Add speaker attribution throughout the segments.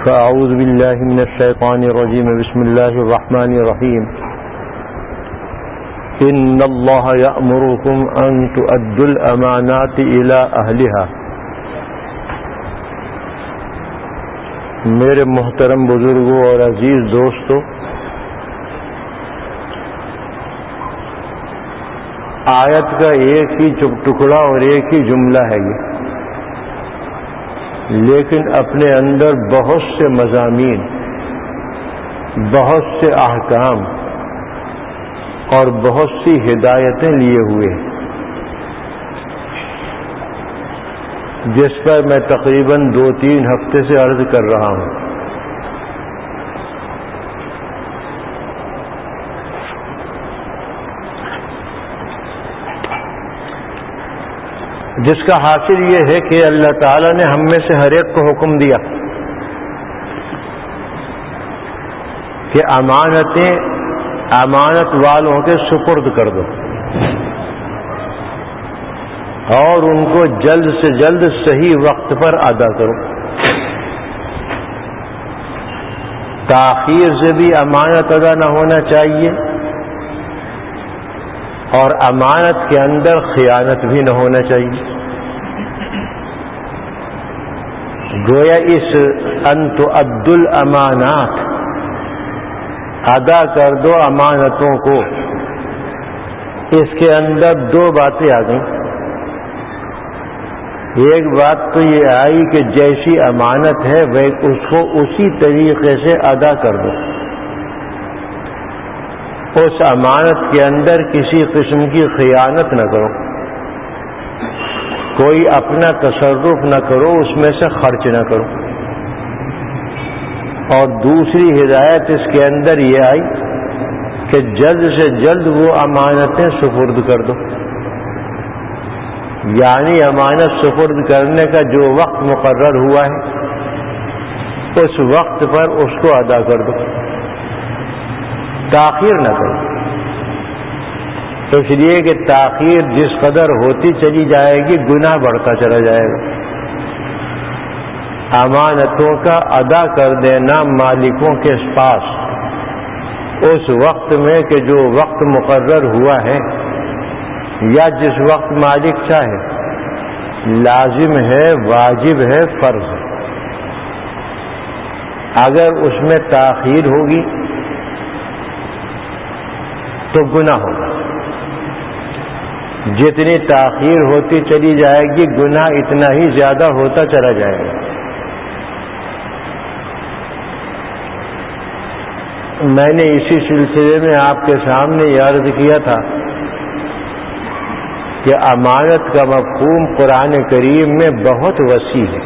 Speaker 1: فأعوذ بالله من الشيطان الرجيم بسم الله الرحمن الرحيم إن الله يأمركم أن تؤدوا الأمانات إلى أهلها۔ میرے محترم بزرگوں اور عزیز دوستو، آیت کا ایک ہی ٹکڑا اور ایک ہی جملہ ہے یہ، لیکن اپنے اندر بہت سے مضامین، بہت سے احکام اور بہت سی ہدایتیں لیے ہوئے ہیں، جس پر میں تقریباً 2-3 ہفتے سے عرض کر رہا ہوں۔ جس کا حاصل یہ ہے کہ اللہ تعالیٰ نے ہم میں سے ہر ایک کو حکم دیا کہ امانت والوں کے سپرد کر دو اور ان کو جلد سے جلد صحیح وقت پر ادا کرو۔ تاخیر سے بھی امانت ادا نہ ہونا چاہیے اور امانت کے اندر خیانت بھی نہ ہونا چاہیے۔ گویا اس ان تؤدوا الامانات، ادا کر دو امانتوں کو، اس کے اندر 2 باتیں آ گئیں۔ ایک بات تو یہ آئی کہ جیسی امانت ہے وہ اس کو اسی طریقے سے ادا کر دو، اس امانت کے اندر کسی قسم کی خیانت نہ کرو، کوئی اپنا تصرف نہ کرو، اس میں سے خرچ نہ کرو۔ اور دوسری ہدایت اس کے اندر یہ آئی کہ جلد سے جلد وہ امانتیں سپرد کر دو، یعنی امانت سپرد کرنے کا جو وقت مقرر ہوا ہے اس وقت پر اس کو ادا کر دو، تاخیر نہ کرو۔ اس لیے کہ تاخیر جس قدر ہوتی چلی جائے گی گناہ بڑھتا چلا جائے گا۔ امانتوں کا ادا کر دینا مالکوں کے پاس اس وقت میں کہ جو وقت مقرر ہوا ہے یا جس وقت مالک چاہے، لازم ہے، واجب ہے، فرض ہے۔ اگر اس میں تاخیر ہوگی تو گناہ ہوگا۔ جتنی تاخیر ہوتی چلی جائے گی گناہ اتنا ہی زیادہ ہوتا چلا جائے گا۔ میں نے اسی سلسلے میں آپ کے سامنے یہ عرض کیا تھا کہ امانت کا مفہوم قرآن کریم میں بہت وسیع ہے۔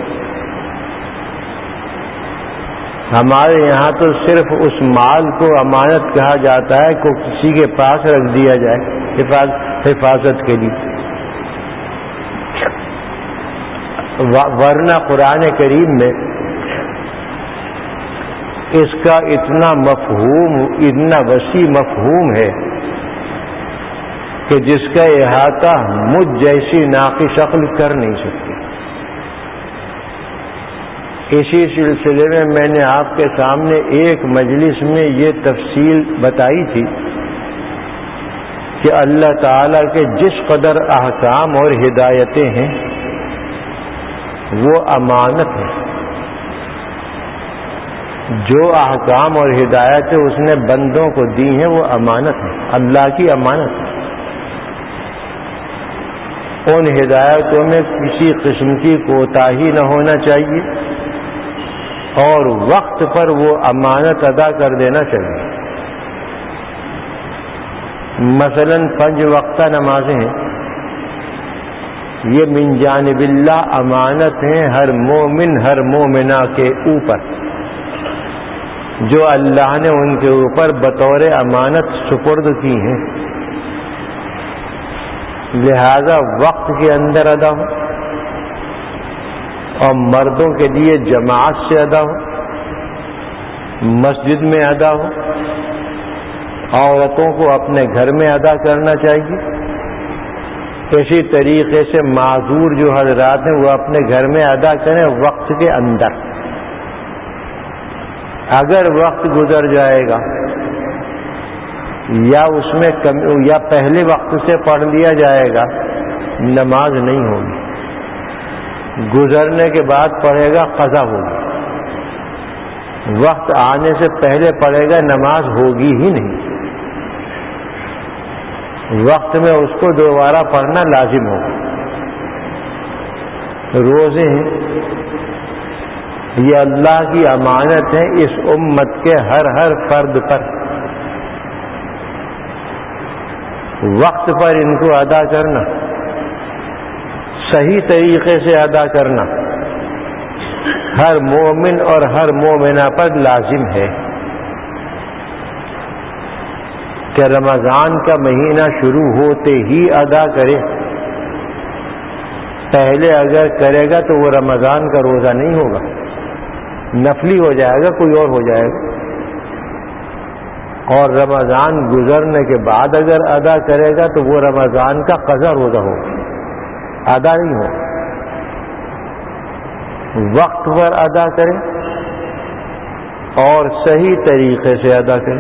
Speaker 1: ہمارے یہاں تو صرف اس مال کو امانت کہا جاتا ہے کو کسی کے پاس رکھ دیا جائے حفاظت کے لیے، ورنہ قرآن کریم میں اس کا اتنا وسیع مفہوم ہے کہ جس کا احاطہ مجھ جیسی ناقص عقل کر نہیں سکتی۔ اسی سلسلے میں میں نے آپ کے سامنے ایک مجلس میں یہ تفصیل بتائی تھی کہ اللہ تعالیٰ کے جس قدر احکام اور ہدایتیں ہیں وہ امانت ہے۔ جو احکام اور ہدایتیں اس نے بندوں کو دی ہیں وہ امانت ہے، اللہ کی امانت ہے۔ ان ہدایتوں میں کسی قسم کی کوتاہی نہ ہونا چاہیے اور وقت پر وہ امانت ادا کر دینا چاہیے۔ مثلا 5 وقتہ نمازیں ہیں، یہ من جانب اللہ امانت ہیں ہر مومن ہر مومنہ کے اوپر، جو اللہ نے ان کے اوپر بطور امانت سپرد کی ہیں، لہذا وقت کے اندر ادا ہو اور مردوں کے لیے جماعت سے ادا ہو، مسجد میں ادا ہو، عورتوں کو اپنے گھر میں ادا کرنا چاہیے۔ اسی طریقے سے معذور جو حضرات ہیں وہ اپنے گھر میں ادا کریں وقت کے اندر، اگر وقت گزر جائے گا یا اس میں یا پہلے وقت سے پڑھ لیا جائے گا، نماز نہیں ہوگی. گزرنے کے بعد پڑھے گا، قضا ہوگی. وقت آنے سے پہلے پڑھے گا، نماز ہوگی ہی نہیں. وقت میں اس کو دوبارہ پڑھنا لازم ہوگا. روزے ہیں، یہ اللہ کی امانت ہے اس امت کے ہر فرد پر. وقت پر ان کو ادا کرنا، صحیح طریقے سے ادا کرنا ہر مومن اور ہر مومنہ پر لازم ہے. کہ رمضان کا مہینہ شروع ہوتے ہی ادا کرے. پہلے اگر کرے گا تو وہ رمضان کا روزہ نہیں ہوگا، نفلی ہو جائے گا، کوئی اور ہو جائے گا. اور رمضان گزرنے کے بعد اگر ادا کرے گا تو وہ رمضان کا قضا روزہ ہوگا، ادا نہیں ہوگا. وقت پر ادا کرے اور صحیح طریقے سے ادا کرے.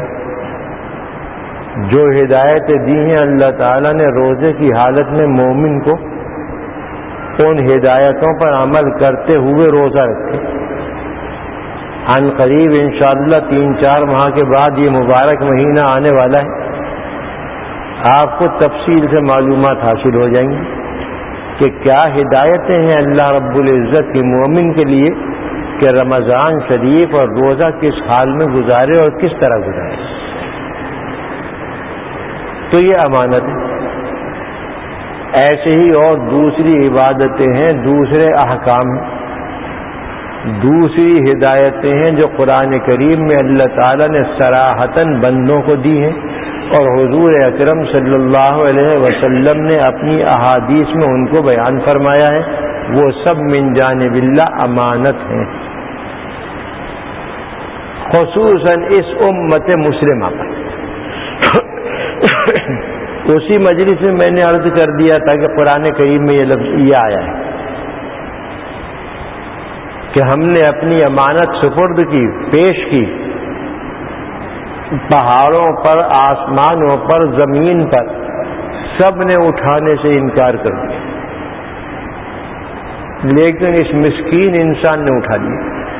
Speaker 1: جو ہدایتیں دی ہیں اللہ تعالیٰ نے روزے کی حالت میں مومن کو، ان ہدایتوں پر عمل کرتے ہوئے روزہ رکھے. عن قریب انشاءاللہ 3-4 ماہ کے بعد یہ مبارک مہینہ آنے والا ہے. آپ کو تفصیل سے معلومات حاصل ہو جائیں گی کہ کیا ہدایتیں ہیں اللہ رب العزت کی مومن کے لیے کہ رمضان شریف اور روزہ کس حال میں گزارے اور کس طرح گزارے. تو یہ امانت ہے. ایسے ہی اور دوسری عبادتیں ہیں، دوسرے احکام ہیں، دوسری ہدایتیں ہیں جو قرآن کریم میں اللہ تعالیٰ نے صراحتاً بندوں کو دی ہیں اور حضور اکرم صلی اللہ علیہ وسلم نے اپنی احادیث میں ان کو بیان فرمایا ہے. وہ سب من جانب اللہ امانت ہیں، خصوصاً اس امت مسلمہ پر. اسی مجلس میں میں نے عرض کر دیا تھا کہ قرآن کریم میں یہ لفظ یہ آیا ہے کہ ہم نے اپنی امانت سپرد کی، پیش کی. پہاڑوں پر، آسمانوں پر، زمین پر، سب نے اٹھانے سے انکار کر دیا، لیکن اس مسکین انسان نے اٹھا لیا.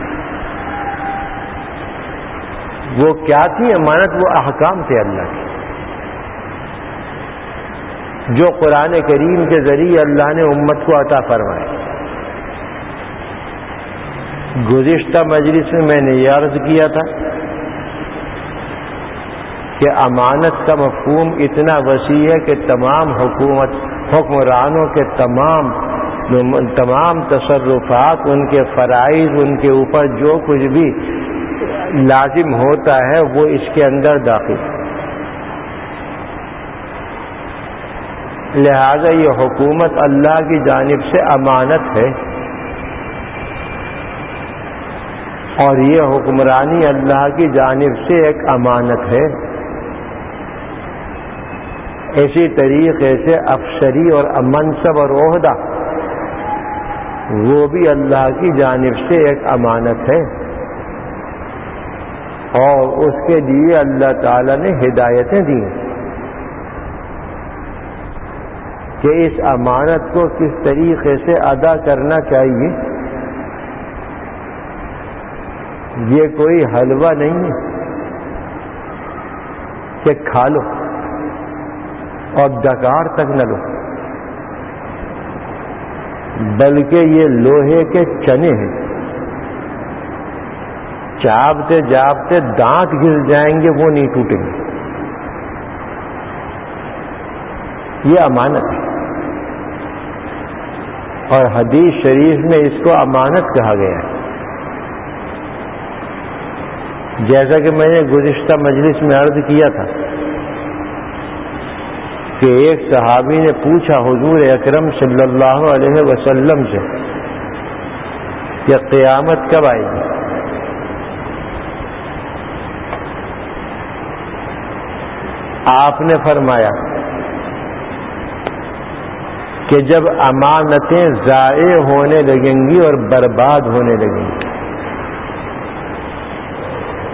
Speaker 1: وہ کیا تھی امانت؟ وہ احکام تھے اللہ کے، جو قرآن کریم کے ذریعے اللہ نے امت کو عطا فرمائے. گزشتہ مجلس میں میں نے یہ عرض کیا تھا کہ امانت کا مفہوم اتنا وسیع ہے کہ تمام حکمرانوں کے تمام تصرفات، ان کے فرائض، ان کے اوپر جو کچھ بھی لازم ہوتا ہے وہ اس کے اندر داخل. لہذا یہ حکومت اللہ کی جانب سے امانت ہے اور یہ حکمرانی اللہ کی جانب سے ایک امانت ہے. اسی طریقے سے افسری اور منصب اور عہدہ وہ بھی اللہ کی جانب سے ایک امانت ہے اور اس کے لیے اللہ تعالیٰ نے ہدایتیں دی کہ اس امانت کو کس طریقے سے ادا کرنا چاہیے. یہ کوئی حلوہ نہیں ہے کہ کھا لو اور ڈکار تک نہ لو، بلکہ یہ لوہے کے چنے ہیں، چابتے جابتے دانت گھس جائیں گے وہ نہیں ٹوٹیں گے. یہ امانت ہے اور حدیث شریف میں اس کو امانت کہا گیا ہے. جیسا کہ میں نے گزشتہ مجلس میں عرض کیا تھا کہ ایک صحابی نے پوچھا حضور اکرم صلی اللہ علیہ وسلم سے کہ قیامت کب آئے گی؟ آپ نے فرمایا کہ جب امانتیں ضائع ہونے لگیں گی اور برباد ہونے لگیں گی.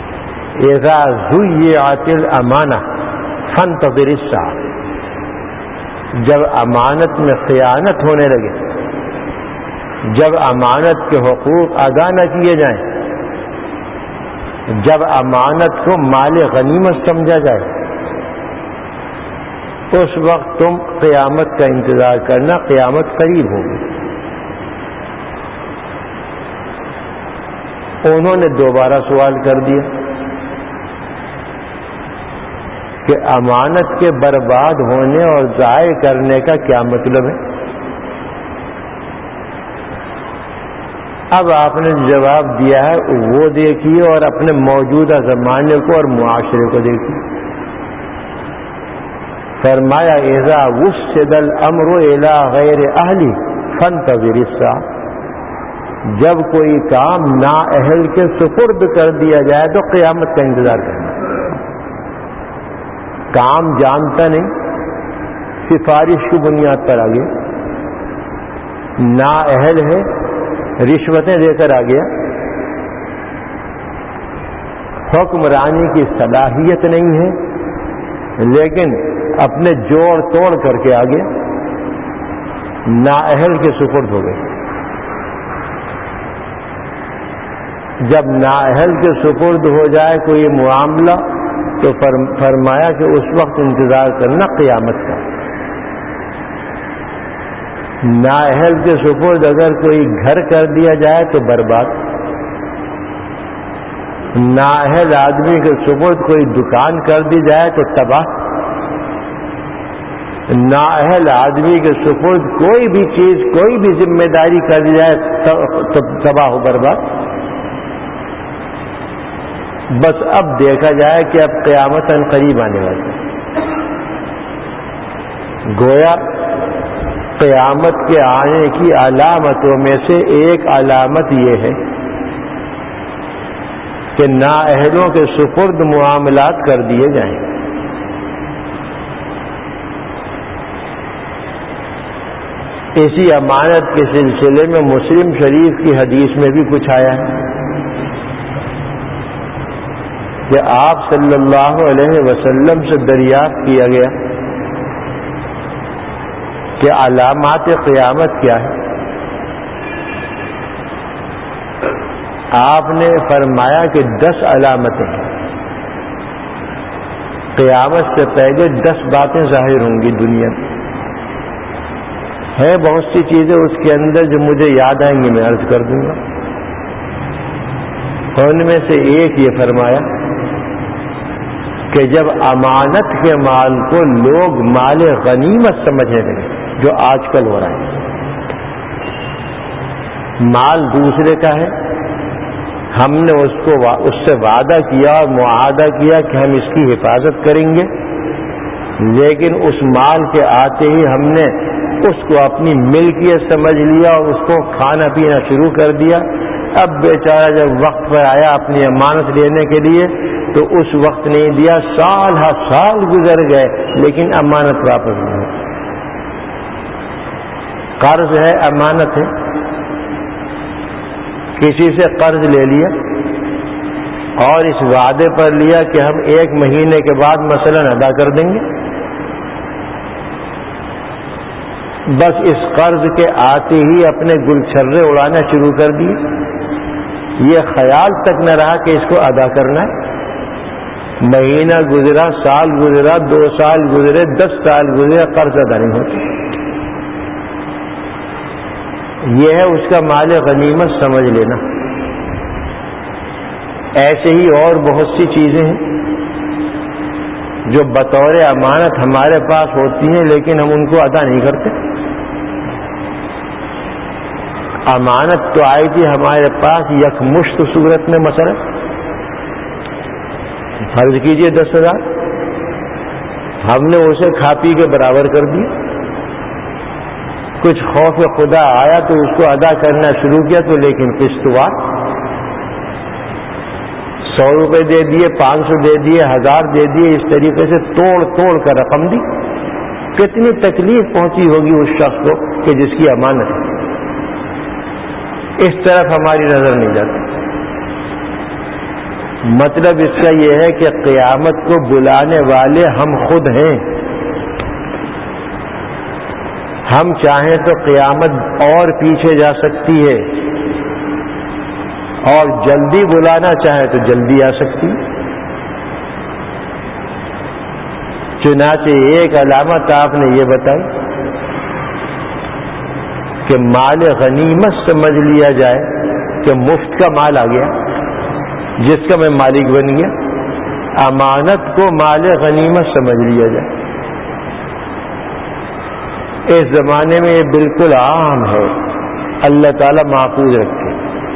Speaker 1: اذا ضیعت الامانہ فانتظر الساعہ، جب امانت میں خیانت ہونے لگے، جب امانت کے حقوق ادا نہ کیے جائیں، جب امانت کو مال غنیمت سمجھا جائے، اس وقت تم قیامت کا انتظار کرنا، قیامت قریب ہوگی۔ انہوں نے دوبارہ سوال کر دیا کہ امانت کے برباد ہونے اور ضائع کرنے کا کیا مطلب ہے؟ اب آپ نے جواب دیا ہے وہ دیکھیے اور اپنے موجودہ زمانے کو اور معاشرے کو دیکھیے۔ فرمایا اذا وسد الامر الى غیر اہلی فانتظر الساعہ، جب کوئی کام نااہل کے سپرد کر دیا جائے تو قیامت کا انتظار کرنا۔ کام جانتا نہیں، سفارش کی بنیاد پر آ گیا، نااہل ہے، رشوتیں دے کر آ گیا، حکمرانی کی صلاحیت نہیں ہے لیکن اپنے جوڑ توڑ کر کے آ گیا، نااہل کے سپرد ہو گئے۔ جب نااہل کے سپرد ہو جائے کوئی معاملہ تو فرمایا کہ اس وقت انتظار کرنا قیامت کا۔ نااہل کے سپرد اگر کوئی گھر کر دیا جائے تو برباد، نااہل آدمی کے سپرد کوئی دکان کر دی جائے تو تباہ، نااہل آدمی کے سپرد کوئی بھی چیز، کوئی بھی ذمہ داری کر دی جائے تو تباہ و برباد۔ بس اب دیکھا جائے کہ اب قیامت ان قریب آنے والی، گویا قیامت کے آنے کی علامتوں میں سے ایک علامت یہ ہے کہ نااہلوں کے سپرد معاملات کر دیے جائیں۔ اسی امانت کے سلسلے میں مسلم شریف کی حدیث میں بھی کچھ آیا ہے کہ آپ صلی اللہ علیہ وسلم سے دریافت کیا گیا کہ علامات قیامت کیا ہے؟ آپ نے فرمایا کہ 10 علامتیں ہیں، قیامت سے پہلے 10 باتیں ظاہر ہوں گی دنیا میں۔ ہے بہت سی چیزیں اس کے اندر جو مجھے یاد آئیں گی، میں عرض کر دوں گا۔ ان میں سے ایک یہ فرمایا کہ جب امانت کے مال کو لوگ مال غنیمت سمجھنے لگے، جو آج کل ہو رہا ہے، مال دوسرے کا ہے، ہم نے اس سے وعدہ کیا اور معاہدہ کیا کہ ہم اس کی حفاظت کریں گے، لیکن اس مال کے آتے ہی ہم نے اس کو اپنی ملکیت سمجھ لیا اور اس کو کھانا پینا شروع کر دیا۔ اب بیچارہ جب وقت پر آیا اپنی امانت لینے کے لیے تو اس وقت نہیں دیا، سال ہر سال گزر گئے لیکن امانت واپس نہیں ہوئی۔ قرض ہے، امانت ہے، کسی سے قرض لے لیا اور اس وعدے پر لیا کہ ہم 1 مہینے کے بعد مثلاً ادا کر دیں گے، بس اس قرض کے آتے ہی اپنے گلچھرے اڑانا شروع کر دیے، یہ خیال تک نہ رہا کہ اس کو ادا کرنا ہے۔ مہینہ گزرا، سال گزرا، 2 سال گزرے، 10 سال گزرے، قرض ادا نہیں ہوتا۔ یہ ہے اس کا مال غنیمت سمجھ لینا۔ ایسے ہی اور بہت سی چیزیں ہیں جو بطور امانت ہمارے پاس ہوتی ہیں لیکن ہم ان کو ادا نہیں کرتے۔ امانت تو آئی تھی ہمارے پاس یکمشت صورت میں، مثلا فرض کیجئے 10,000، ہم نے اسے کھا پی کے برابر کر دیا، کچھ خوف خدا آیا تو اس کو ادا کرنا شروع کیا تو لیکن قسط وار 100 روپے دے دیے، 500 دے دیے، 1000 دے دیے، اس طریقے سے توڑ توڑ کر رقم دی۔ کتنی تکلیف پہنچی ہوگی اس شخص کو کہ جس کی امانت ہے۔ اس طرف ہماری نظر نہیں جاتی۔ مطلب اس کا یہ ہے کہ قیامت کو بلانے والے ہم خود ہیں. ہم چاہیں تو قیامت اور پیچھے جا سکتی ہے اور جلدی بلانا چاہیں تو جلدی آ سکتی ہے. چنانچہ ایک علامت آپ نے یہ بتائی کہ مال غنیمت سمجھ لیا جائے کہ مفت کا مال آ گیا جس کا میں مالک بن گیا. امانت کو مال غنیمت سمجھ لیا جائے. اس زمانے میں یہ بالکل عام ہے. اللہ تعالیٰ محفوظ رکھے.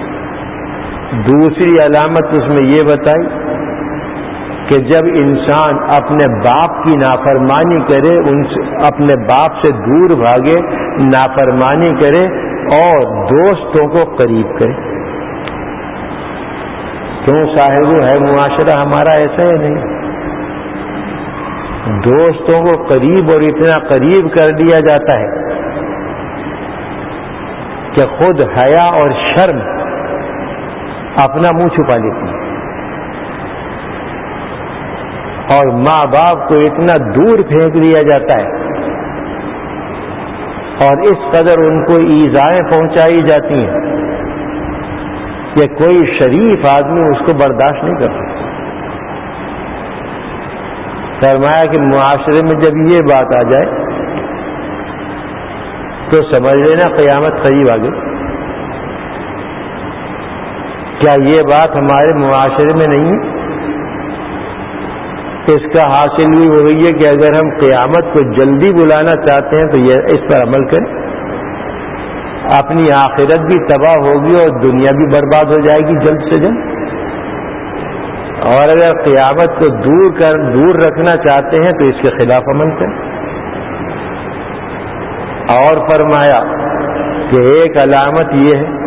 Speaker 1: دوسری علامت اس میں یہ بتائی کہ جب انسان اپنے باپ کی نافرمانی کرے، اپنے باپ سے دور بھاگے، نافرمانی کرے اور دوستوں کو قریب کرے. کیوں صاحب ہے معاشرہ ہمارا ایسا ہے نہیں؟ دوستوں کو قریب اور اتنا قریب کر دیا جاتا ہے کہ خود حیا اور شرم اپنا منہ چھپا لیتی ہے، اور ماں باپ کو اتنا دور پھینک دیا جاتا ہے اور اس قدر ان کو ایذائیں پہنچائی جاتی ہیں کہ کوئی شریف آدمی اس کو برداشت نہیں کر سکتا. فرمایا کہ معاشرے میں جب یہ بات آ جائے تو سمجھ لینا قیامت قریب آ گئی. کیا یہ بات ہمارے معاشرے میں نہیں ہے؟ اس کا حاصل بھی وہی ہے کہ اگر ہم قیامت کو جلدی بلانا چاہتے ہیں تو یہ اس پر عمل کریں. اپنی آخرت بھی تباہ ہوگی اور دنیا بھی برباد ہو جائے گی جلد سے جلد. اور اگر قیامت کو دور رکھنا چاہتے ہیں تو اس کے خلاف عمل کریں. اور فرمایا کہ ایک علامت یہ ہے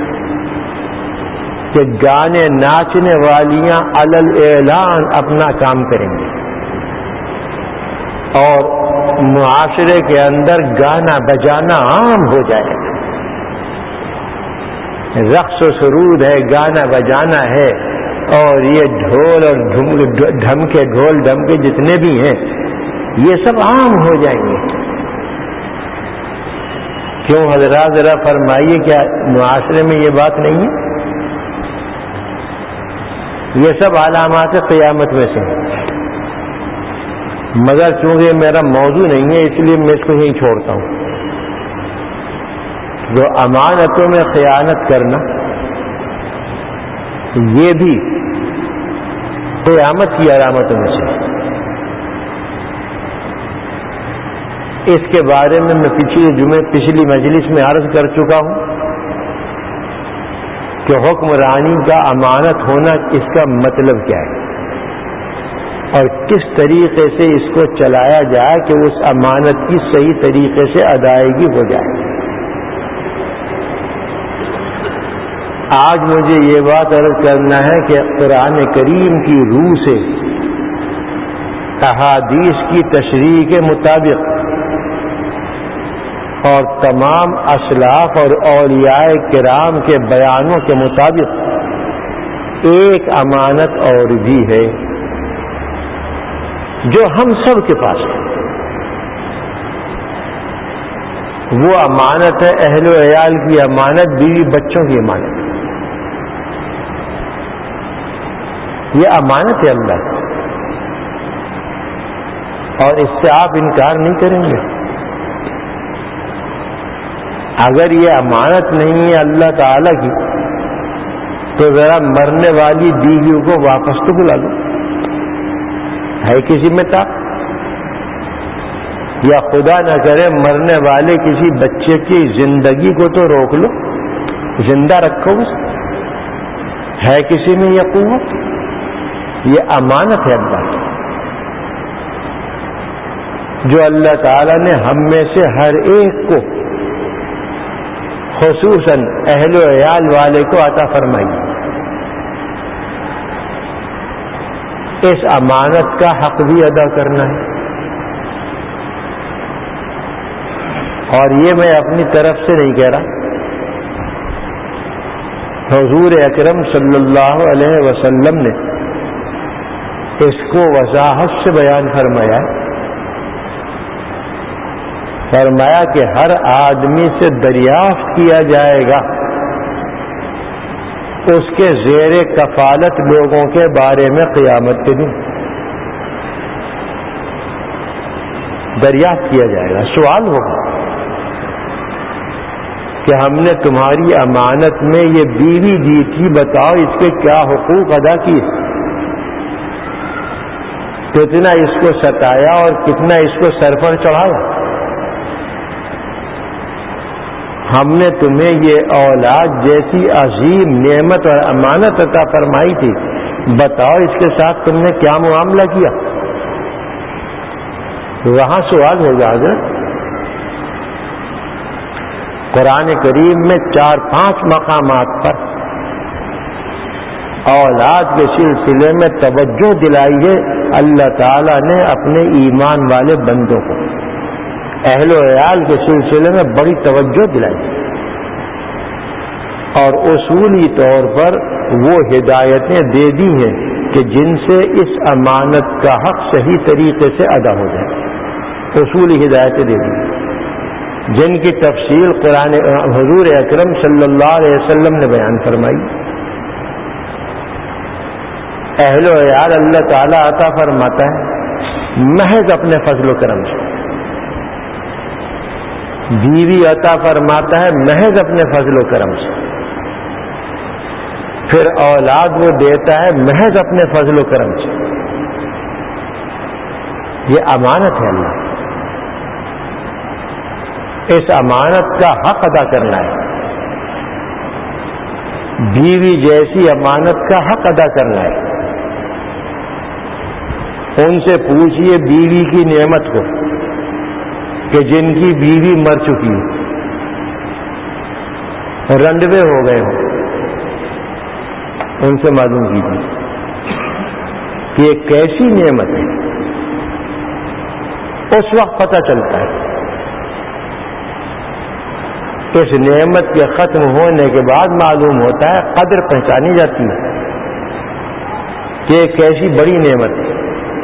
Speaker 1: کہ گانے ناچنے والیاں علل اعلان اپنا کام کریں گے اور معاشرے کے اندر گانا بجانا عام ہو جائے گا. رقص و سرود ہے، گانا بجانا ہے، اور یہ ڈھول اور ڈھمکے ڈھول ڈھمکے جتنے بھی ہیں یہ سب عام ہو جائیں گے. کیوں حضرات ذرا فرمائیے، کیا معاشرے میں یہ بات نہیں ہے؟ یہ سب علامات قیامت میں سے ہیں. مگر چونکہ میرا موضوع نہیں ہے اس لیے میں اس کو یہیں چھوڑتا ہوں. جو امانتوں میں خیانت کرنا یہ بھی قیامت کی علامتوں میں سے. اس کے بارے میں پچھلی مجلس میں عرض کر چکا ہوں کہ حکمرانی کا امانت ہونا اس کا مطلب کیا ہے اور کس طریقے سے اس کو چلایا جائے کہ اس امانت کی صحیح طریقے سے ادائیگی ہو جائے. آج مجھے یہ بات عرض کرنا ہے کہ قرآن کریم کی روح سے احادیث کی تشریح کے مطابق اور تمام اسلاف اور اولیاء کرام کے بیانوں کے مطابق ایک امانت اور بھی ہے جو ہم سب کے پاس ہے. وہ امانت ہے اہل و عیال کی امانت، بیوی بچوں کی امانت. یہ امانت ہے اللہ، اور اس سے آپ انکار نہیں کریں گے. اگر یہ امانت نہیں ہے اللہ تعالی کی تو ذرا مرنے والی بیویوں کو واپس تو بلا لو. ہے کسی میں تھا؟ یا خدا نہ کرے مرنے والے کسی بچے کی زندگی کو تو روک لو، زندہ رکھو. ہے کسی میں یہ قوت؟ یہ امانت ہے اللہ کی جو اللہ تعالی نے ہم میں سے ہر ایک کو خصوصاً اہل و عیال والے کو عطا فرمائی. اس امانت کا حق بھی ادا کرنا ہے. اور یہ میں اپنی طرف سے نہیں کہہ رہا، حضور اکرم صلی اللہ علیہ وسلم نے اس کو وضاحت سے بیان فرمایا، فرمایا کہ ہر آدمی سے دریافت کیا جائے گا اس کے زیر کفالت لوگوں کے بارے میں قیامت کے دن دریافت کیا جائے گا، سوال ہوگا کہ ہم نے تمہاری امانت میں یہ بیوی دی تھی، بتاؤ اس کے کیا حقوق ادا کیے، کتنا اس کو ستایا اور کتنا اس کو سر پر چڑھایا، ہم نے تمہیں یہ اولاد جیسی عظیم نعمت اور امانت عطا فرمائی تھی، بتاؤ اس کے ساتھ تم نے کیا معاملہ کیا۔ وہاں سوال ہوگا اگر قرآن کریم میں 4-5 مقامات پر اولاد کے سلسلے میں توجہ دلائی ہے اللہ تعالیٰ نے اپنے ایمان والے بندوں کو، اہل و عیال کے سلسلے میں بڑی توجہ دلائی اور اصولی طور پر وہ ہدایتیں دے دی ہیں کہ جن سے اس امانت کا حق صحیح طریقے سے ادا ہو جائے، اصولی ہدایتیں دے دی جن کی تفصیل قرآن حضور اکرم صلی اللہ علیہ وسلم نے بیان فرمائی۔ اہل و عیال اللہ تعالیٰ عطا فرماتا ہے محض اپنے فضل و کرم سے، بیوی عطا فرماتا ہے محض اپنے فضل و کرم سے، پھر اولاد وہ دیتا ہے محض اپنے فضل و کرم سے۔ یہ امانت ہے، اللہ اس امانت کا حق ادا کرنا ہے، بیوی جیسی امانت کا حق ادا کرنا ہے۔ ان سے پوچھئے بیوی کی نعمت کو کہ جن کی بیوی مر چکی ہے، رنڈوے ہو گئے ہوں، ان سے معلوم کیجیے کہ یہ کیسی نعمت ہے، اس وقت پتہ چلتا ہے، اس نعمت کے ختم ہونے کے بعد معلوم ہوتا ہے، قدر پہچانی جاتی ہے کہ یہ کیسی بڑی نعمت ہے۔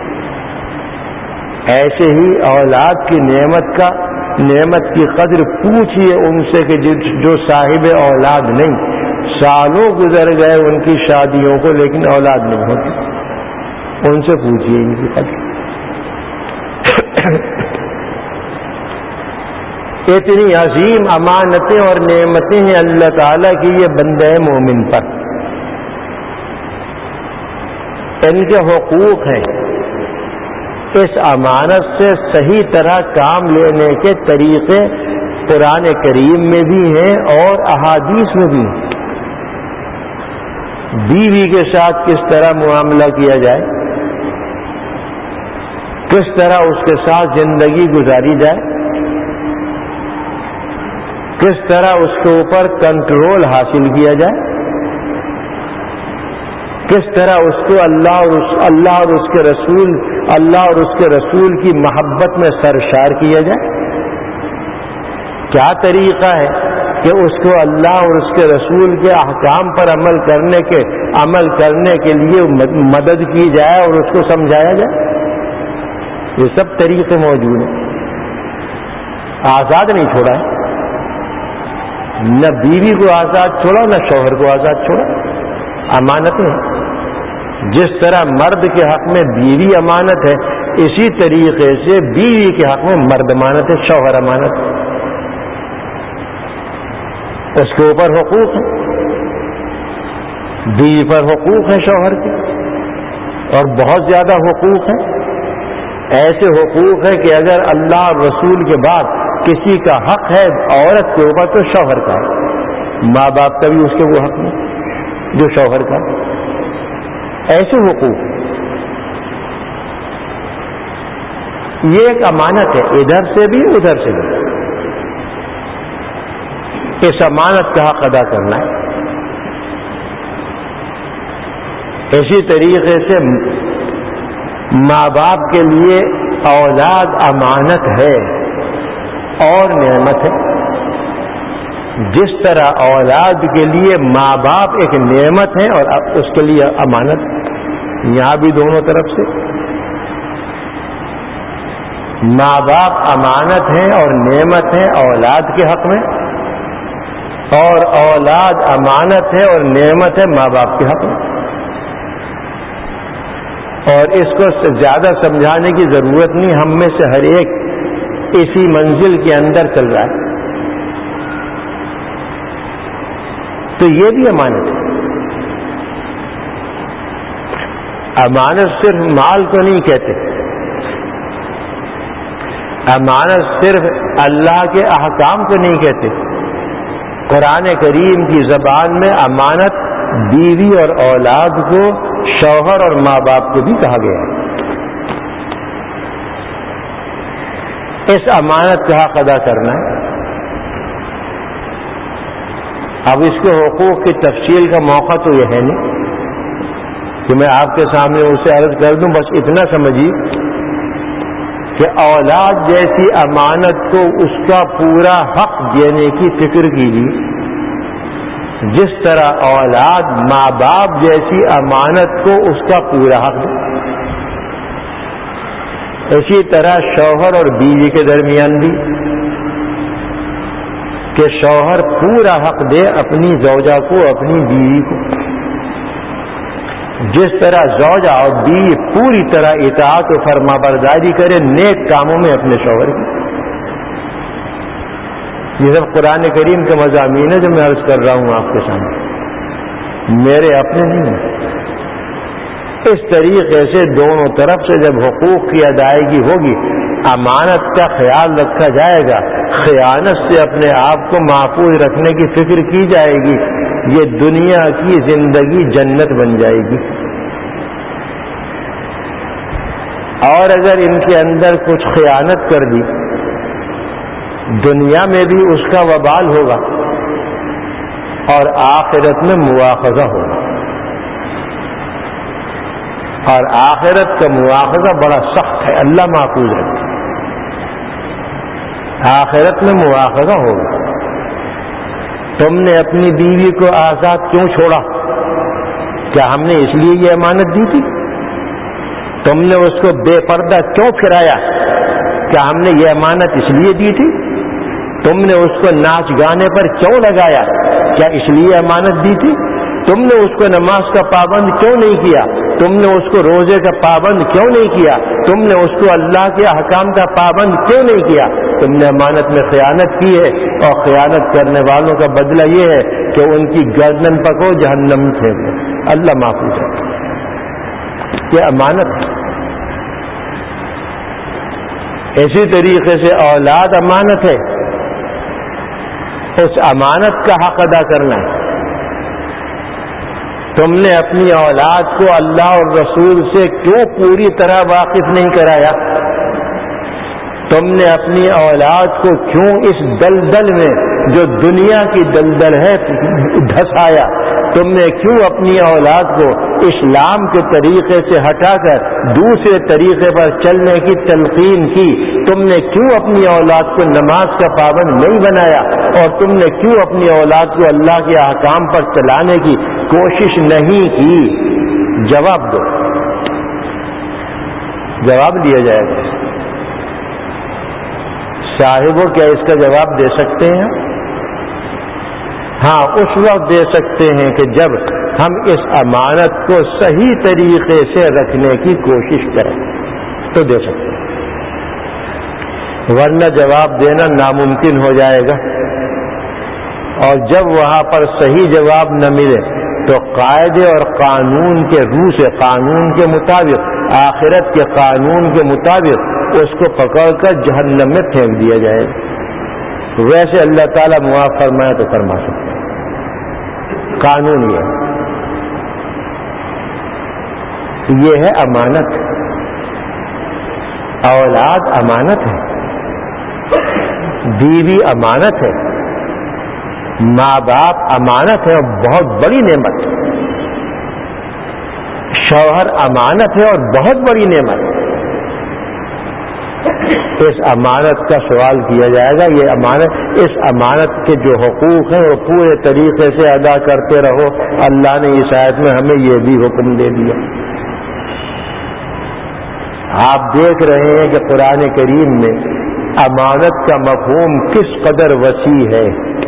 Speaker 1: ایسے ہی اولاد کی نعمت کی قدر پوچھیے ان سے کہ جو صاحب اولاد نہیں، سالوں گزر گئے ان کی شادیوں کو لیکن اولاد نہیں ہوتی، ان سے پوچھیے ان کی قدر۔ اتنی عظیم امانتیں اور نعمتیں ہیں اللہ تعالیٰ کی یہ بندہ مومن پر، ان کے حقوق ہیں، اس امانت سے صحیح طرح کام لینے کے طریقے قرآن کریم میں بھی ہیں اور احادیث میں بھی ہیں۔ بیوی کے ساتھ کس طرح معاملہ کیا جائے، کس طرح اس کے ساتھ زندگی گزاری جائے، کس طرح اس کے اوپر کنٹرول حاصل کیا جائے، کس طرح اس کو اللہ اور اس کے رسول کی محبت میں سرشار کیا جائے، کیا طریقہ ہے کہ اس کو اللہ اور اس کے رسول کے احکام پر عمل کرنے کے لیے مدد کی جائے اور اس کو سمجھایا جائے، یہ سب طریقے موجود ہیں۔ آزاد نہیں چھوڑا ہے، نہ بیوی کو آزاد چھوڑا نہ شوہر کو آزاد چھوڑا، امانتیں ہیں۔ جس طرح مرد کے حق میں بیوی امانت ہے، اسی طریقے سے بیوی کے حق میں مرد امانت ہے، شوہر امانت ہے، اس کے اوپر حقوق ہیں، بیوی پر حقوق ہیں شوہر کے، اور بہت زیادہ حقوق ہیں۔ ایسے حقوق ہے کہ اگر اللہ اور رسول کے بعد کسی کا حق ہے عورت کے اوپر تو شوہر کا ہے، ماں باپ کا بھی اس کے وہ حق نہیں جو شوہر کا ہے، ایسے حقوق۔ یہ ایک امانت ہے، ادھر سے بھی ادھر سے بھی، اس امانت کا حق ادا کرنا ہے۔ اسی طریقے سے ماں باپ کے لیے اولاد امانت ہے اور نعمت ہے۔ جس طرح اولاد کے لیے ماں باپ ایک نعمت ہے اور اس کے لیے امانت، یہاں بھی دونوں طرف سے ماں باپ امانت ہیں اور نعمت ہیں اولاد کے حق میں، اور اولاد امانت ہے اور نعمت ہے ماں باپ کے حق میں. اور اس کو زیادہ سمجھانے کی ضرورت نہیں، ہم میں سے ہر ایک اسی منزل کے اندر چل رہا ہے. تو یہ بھی امانت ہے. امانت صرف مال کو نہیں کہتے، امانت صرف اللہ کے احکام کو نہیں کہتے. قرآن کریم کی زبان میں امانت بیوی اور اولاد کو، شوہر اور ماں باپ کو بھی کہا گیا ہے. اس امانت کا حق ادا کرنا ہے. اب اس کے حقوق کی تفصیل کا موقع تو یہ ہے نہیں کہ میں آپ کے سامنے اسے عرض کر دوں. بس اتنا سمجھیے کہ اولاد جیسی امانت کو اس کا پورا حق دینے کی فکر کیجیے، جس طرح اولاد ماں باپ جیسی امانت کو اس کا پورا حق دے. اسی طرح شوہر اور بیوی کے درمیان بھی کہ شوہر پورا حق دے اپنی زوجہ کو، اپنی بیوی کو، جس طرح زوجہ اور بیوی پوری طرح اطاعت و فرما برداری کرے نیک کاموں میں اپنے شوہر کی. یہ سب قرآن کریم کے مضامین ہے جو میں عرض کر رہا ہوں آپ کے سامنے، میرے اپنے نہیں ہیں. اس طریقے سے دونوں طرف سے جب حقوق کی ادائیگی ہوگی، امانت کا خیال رکھا جائے گا، خیانت سے اپنے آپ کو محفوظ رکھنے کی فکر کی جائے گی، یہ دنیا کی زندگی جنت بن جائے گی. اور اگر ان کے اندر کچھ خیانت کر دی، دنیا میں بھی اس کا وبال ہوگا اور آخرت میں مواخذہ ہوگا. اور آخرت کا مواخذہ بڑا سخت ہے، اللہ محفوظ رکھے. آخرت میں مواخذہ ہوگا. تم نے اپنی بیوی کو آزاد کیوں چھوڑا؟ کیا ہم نے اس لیے یہ امانت دی تھی؟ تم نے اس کو بے پردہ کیوں پھرایا؟ کیا ہم نے یہ امانت اس لیے دی تھی؟ تم نے اس کو ناچ گانے پر کیوں لگایا؟ کیا اس لیے امانت دی تھی؟ تم نے اس کو نماز کا پابند کیوں نہیں کیا؟ تم نے اس کو روزے کا پابند کیوں نہیں کیا؟ تم نے اس کو اللہ کے احکام کا پابند کیوں نہیں کیا؟ تم نے امانت میں خیانت کی ہے، اور خیانت کرنے والوں کا بدلہ یہ ہے کہ ان کی گردن پکڑو جہنم سے. اللہ محفوظ ہے. یہ امانت ہے. اسی طریقے سے اولاد امانت ہے، اس امانت کا حق ادا کرنا ہے. تم نے اپنی اولاد کو اللہ اور رسول سے کیوں پوری طرح واقف نہیں کرایا؟ تم نے اپنی اولاد کو کیوں اس دلدل میں جو دنیا کی دلدل ہے دھسایا؟ تم نے کیوں اپنی اولاد کو اسلام کے طریقے سے ہٹا کر دوسرے طریقے پر چلنے کی تلقین کی؟ تم نے کیوں اپنی اولاد کو نماز کا پابند نہیں بنایا؟ اور تم نے کیوں اپنی اولاد کو اللہ کے احکام پر چلانے کی کوشش نہیں کی؟ جواب دو. جواب دیا جائے گا. صاحبوں کیا اس کا جواب دے سکتے ہیں؟ ہاں، اس وقت دے سکتے ہیں کہ جب ہم اس امانت کو صحیح طریقے سے رکھنے کی کوشش کریں تو دے سکتے ہیں، ورنہ جواب دینا ناممکن ہو جائے گا. اور جب وہاں پر صحیح جواب نہ ملے تو قاعدے اور قانون کے روح سے، قانون کے مطابق، آخرت کے قانون کے مطابق اس کو پکڑ کر جہنم میں پھینک دیا جائے. ویسے اللہ تعالیٰ معاف فرمائے تو فرما سکتے ہیں. قانون یہ ہے امانت. اولاد امانت ہے، بیوی امانت ہے، ماں باپ امانت ہے اور بہت بڑی نعمت. شوہر امانت ہے اور بہت بڑی نعمت. اس امانت کا سوال کیا جائے گا. یہ امانت، اس امانت کے جو حقوق ہیں وہ پورے طریقے سے ادا کرتے رہو. اللہ نے اس آیت میں ہمیں یہ بھی حکم دے دیا. آپ دیکھ رہے ہیں کہ قرآن کریم میں امانت کا مفہوم کس قدر وسیع ہے.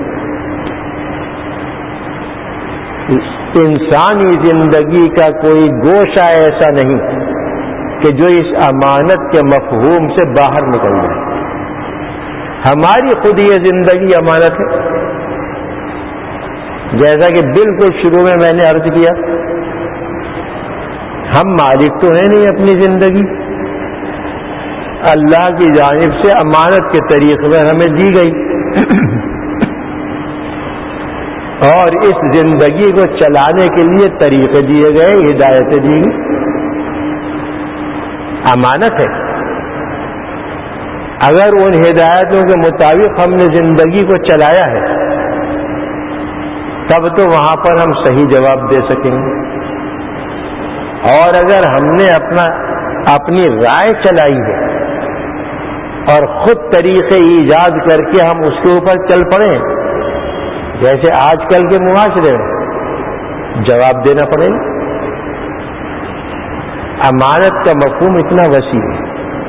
Speaker 1: انسانی زندگی کا کوئی گوشہ ایسا نہیں کہ جو اس امانت کے مفہوم سے باہر نکل جائے. ہماری خود یہ زندگی امانت ہے. جیسا کہ بالکل شروع میں نے عرض کیا، ہم مالک تو ہیں نہیں اپنی زندگی، اللہ کی جانب سے امانت کے طریقے پر ہمیں دی گئی اور اس زندگی کو چلانے کے لیے طریقے دیے گئے، ہدایتیں دی گئی. امانت ہے. اگر ان ہدایتوں کے مطابق ہم نے زندگی کو چلایا ہے تب تو وہاں پر ہم صحیح جواب دے سکیں گے. اور اگر ہم نے اپنی رائے چلائی ہے اور خود طریقے ایجاد کر کے ہم اس کے اوپر چل پڑے، جیسے آج کل کے معاشرے میں، جواب دینا پڑے گا. امانت کا مفہوم اتنا وسیع ہے.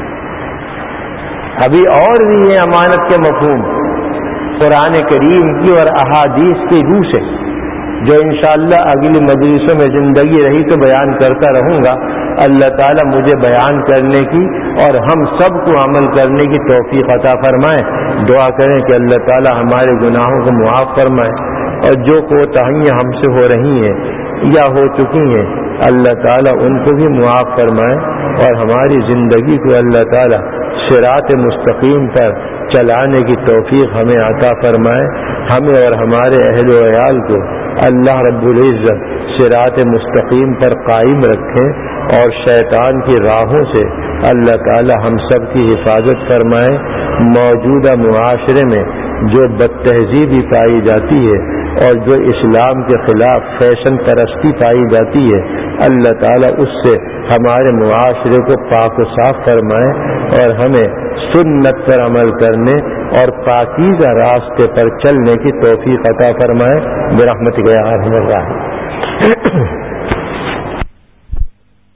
Speaker 1: ابھی اور بھی یہ امانت کے مفہوم قرآن کریم کی اور احادیث کی روح سے، جو انشاءاللہ اگلی مجلسوں میں زندگی رہی تو بیان کرتا رہوں گا. اللہ تعالیٰ مجھے بیان کرنے کی اور ہم سب کو عمل کرنے کی توفیق عطا فرمائے. دعا کریں کہ اللہ تعالیٰ ہمارے گناہوں کو معاف فرمائے اور جو کوتاہیاں ہم سے ہو رہی ہیں یا ہو چکی ہیں اللہ تعالیٰ ان کو بھی معاف فرمائے اور ہماری زندگی کو اللہ تعالیٰ صراط مستقیم پر چلانے کی توفیق ہمیں عطا فرمائے. ہمیں اور ہمارے اہل و عیال کو اللہ رب العزت صراط مستقیم پر قائم رکھیں اور شیطان کی راہوں سے اللہ تعالی ہم سب کی حفاظت فرمائے. موجودہ معاشرے میں جو بد تہذیبی پائی جاتی ہے اور جو اسلام کے خلاف فیشن پرستی پائی جاتی ہے اللہ تعالیٰ اس سے ہمارے معاشرے کو پاک و صاف فرمائے اور ہمیں سنت پر عمل کرنے اور پاکیزہ راستے پر چلنے کی توفیق عطا فرمائے برحمتک یا ارحم الراحمین.